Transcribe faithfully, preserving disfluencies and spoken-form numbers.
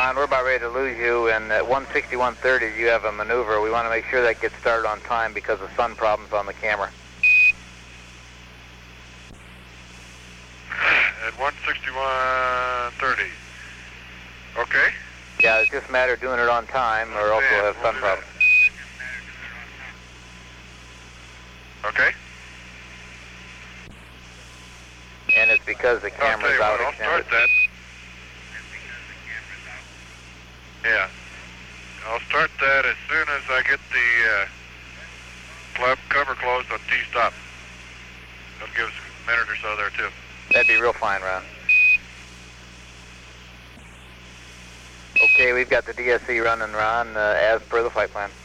Ron, we're about ready to lose you, and at one sixty-one thirty you have a maneuver. We want to make sure that gets started on time because of sun problems on the camera. At one sixty-one thirty. Okay. Yeah, it's just a matter of doing it on time, or else we'll have sun problems. Okay. And it's because the camera's out I'll extended. start that. Yeah. I'll start that as soon as I get the uh, club cover closed on T-stop. That'll give us a minute or so there, too. That'd be real fine, Ron. Okay, we've got the D S C running, Ron, uh, as per the flight plan.